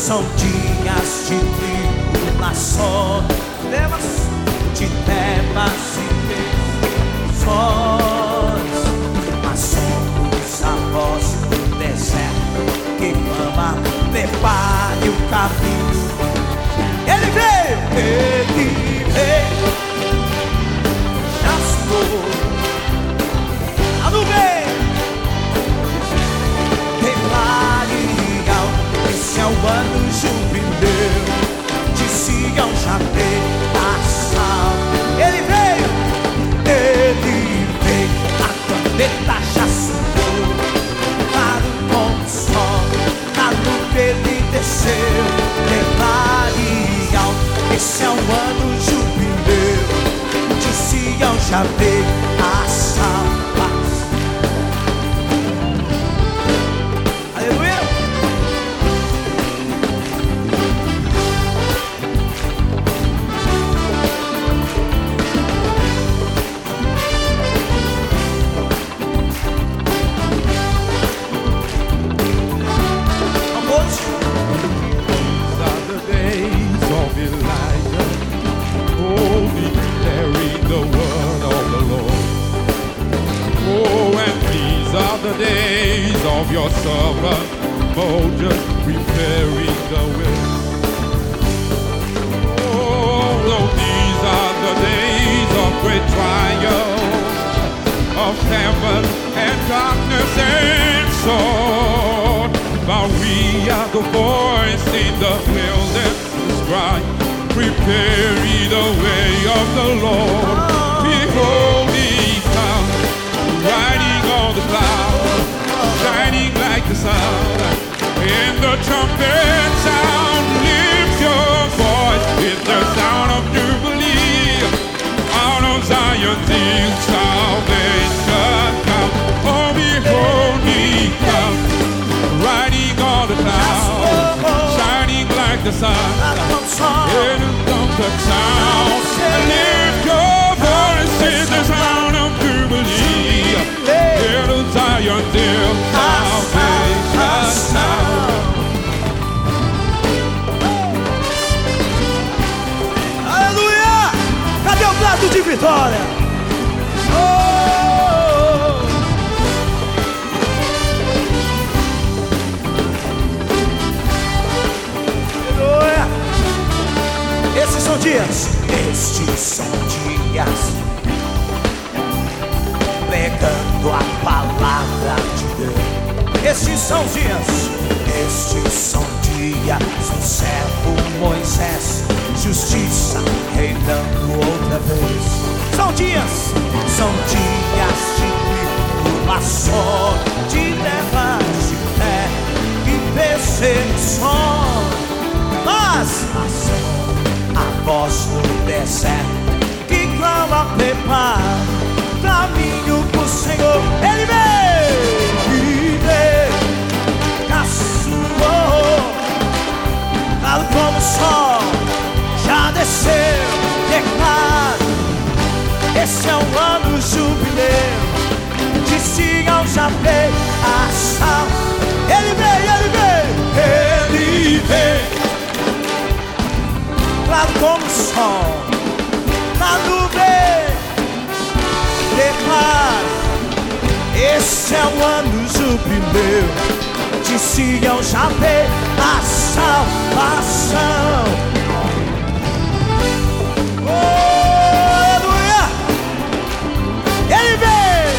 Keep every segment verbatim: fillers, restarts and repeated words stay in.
São dias de tribulação, de trevas e tensões, mas somos a voz do deserto que clama, prepare o caminho. Ele veio, ele veio, já estou a nuvem. Prepare, esse é o ano jubileu de Sião, já veio a salva. Ele veio, ele veio, a trombeta já soou, claro como o sol, na nuvem ele desceu. Prepare, esse é o ano jubileu de Sião, já veio a salva. Aleluia. The days of your servant Moses, preparing the way. Oh, these are the days of great trial, of heaven and darkness and sword. But we are the voice in the wilderness cry, preparing the way of the Lord. Behold, he comes, riding on the cloud, shining like the sun. In the trumpet sound, lift your voice in the sound of jubilee. Out of Zion till salvation comes. Oh, behold, he comes, riding on the cloud, shining like the sun. In the trumpet sound, lift your voice in the sound of jubilee. Here to Zion till salvation sound. Aleluia! Cadê o prato de vitória? Oh! Aleluia! Esses são dias, estes são dias, pregando a palavra de Deus. Estes são dias, estes são dias do servo Moisés, justiça reinando outra vez. São dias, são dias de tribulação, de trevas, de fé e perseguição. Mas a voz do deserto que clama, prepara caminho pro Senhor. Ele veio, ele veio, caçoou, claro como o sol, já desceu, declaro, esse é um ano jubileu de Sião, já veio a salva. Ele veio, ele veio, ele veio, claro como o sol, na nuvem. Declara, esse é o ano jubileu de Sião, já veio a salvação. Oh, aleluia! Ele veio.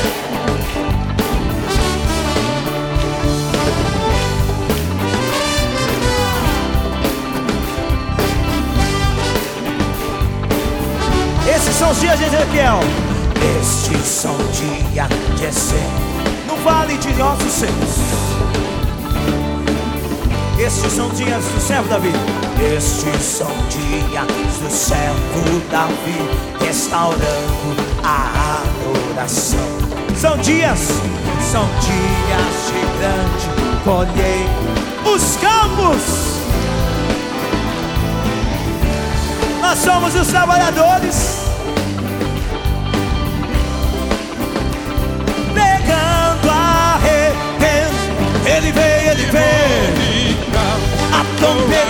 Esses são os dias de Ezequiel. Estes são dias de ser no vale de nossos seus. Estes são dias do servo Davi. Estes são dias do servo Davi, restaurando a adoração. São dias, são dias de grande colheita. Os campos, nós somos os trabalhadores. Ele veio, ele veio, a trombeta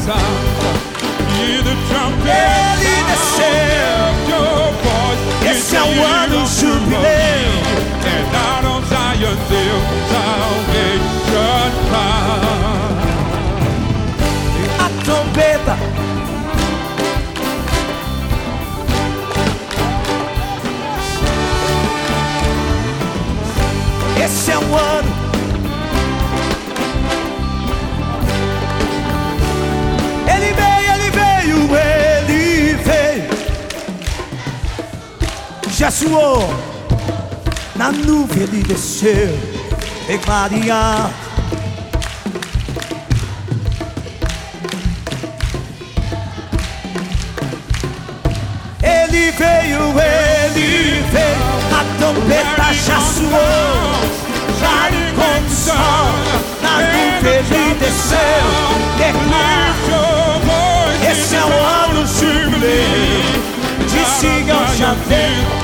sound, hear the trumpet Ele desceu. sound, your voice. Esse é o ano jubileu. And out of Zion's hill, salvation comes. A trombeta. Esse é o ano. Ele veio, ele veio, ele veio. Já suou. Na nuvem ele desceu. E clarear. Ele veio, ele veio. A trombeta já suou. Já como sol. Na nuvem ele desceu. Declara. Esse é o ano jubileu. De Sião já veio.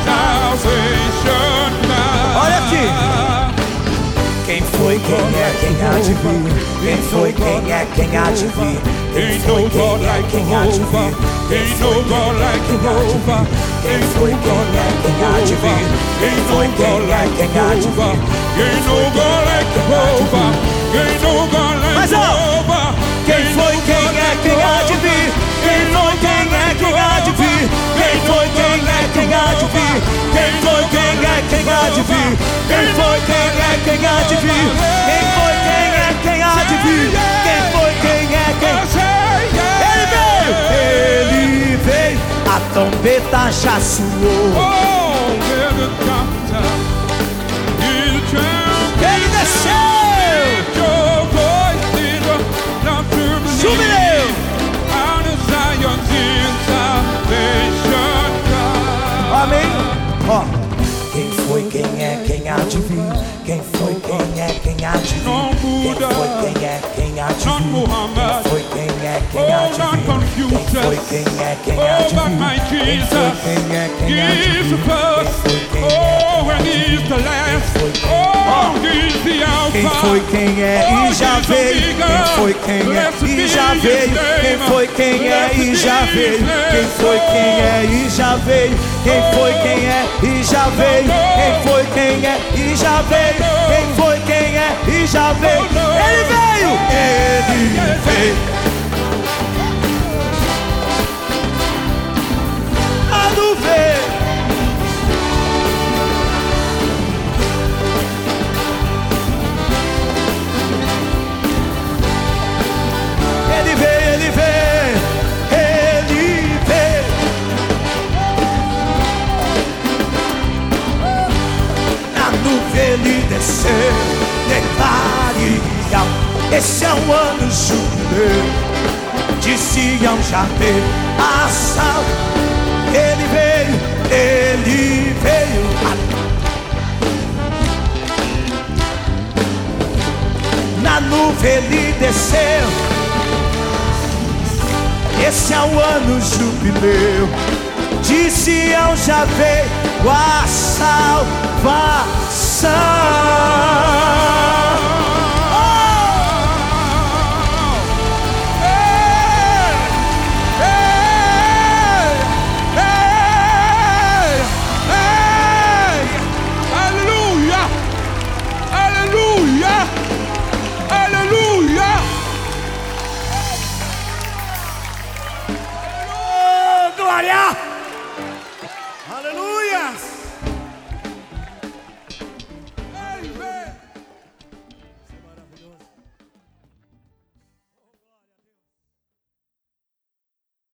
Olha aqui. Quem foi, quem é, quem há de vir? Quem foi, quem é, quem há de vir? Quem foi, quem é, quem há de vir? Quem foi, quem é, quem há de vir? Quem foi, quem é, quem há de vir? Quem foi, quem é, quem há de vir? Quem foi, quem é, quem há de vir? Mas ó, quem foi, quem é, quem há de vir? Quem foi, quem é, quem há de vir? Quem foi, quem é, quem há de vir? Quem foi, quem é, quem há de vir? Quem foi, quem é, quem há de vir? Quem foi, quem é, quem há de vir? Quem foi, quem é, quem? Ele veio, ele veio. A trombeta já soou. Ele desceu. Jubileu. Amém. Ó. Quem foi, quem é, quem há de vir? Quem foi, quem é, quem há de vir? Quem foi, quem é, quem há de vir? Quem foi, quem é, quem há de vir? Quem foi, quem é, quem há de vir? Quem foi, quem é, quem há de vir? Quem foi, quem é, quem foi, quem é e já veio? Quem foi, quem é e já veio? Quem foi, quem é e já veio? Quem foi, quem é e já veio? Quem foi, quem é e já veio? Quem foi, quem é e já veio? Quem foi, quem é e já veio? Ele veio! Ele veio! A nuvem! Ele veio, ele veio! Ele veio! Na nuvem ele desceu, declare alto. Esse é o ano jubileu. De Sião já veio a salva. Ele veio, ele veio. Na nuvem ele desceu. Esse é o ano jubileu. De Sião já veio a salvação. Glória!